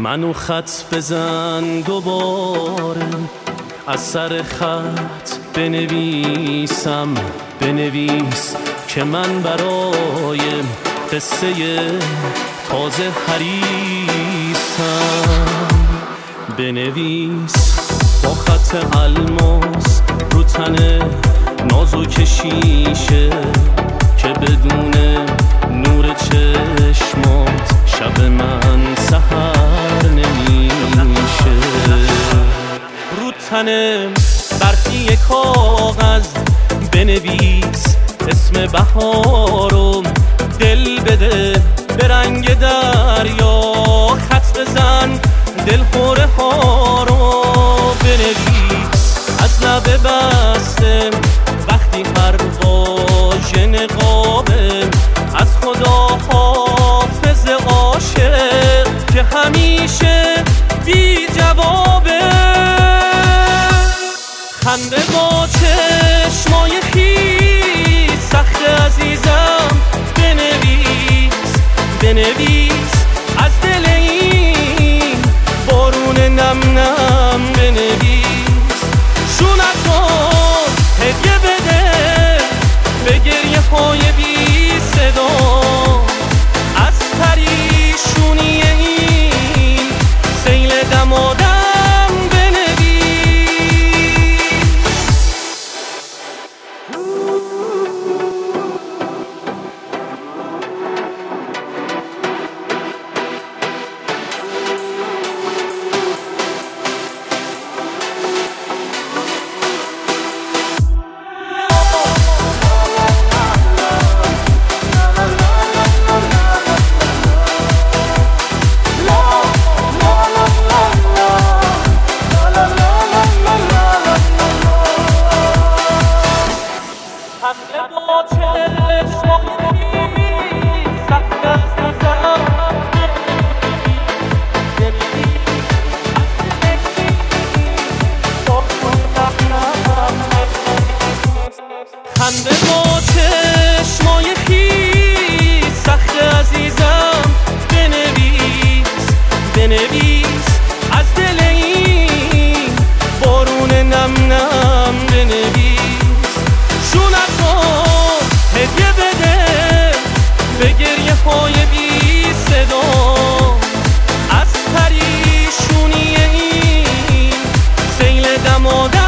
منو خط بزن دوباره، از سر خط بنویسم، بنویس که من برای قصه تازه حریصم. بنویس با خط الماس رو تن نازک شیشه که بدون نور چشمات شب من سحر نمیشه. رو تن برفی کاغذ بنویس اسم بهارو، دل بده به رنگ دریا، خط بزن دلخوره ها رو. بنویس از لب بسته وقتی پرواژ نقابه، از خدا حافظ عاشق که همیشه بی جوابه. خنده با چشمای خیس سخت عزیزم، بنویس بنویس از دل این بارون نم نم. بنویس شونتو هدیه بده به گریه های بی صدا، از پریشونی این سیل دمادم. خنده با چشمای خیس سخت عزیزم، بنویس بنویس از دل این بارون نم نم. بنویس شونتو هدیه بده به گریه های بی صدا، از پریشونی این سیل دمادم.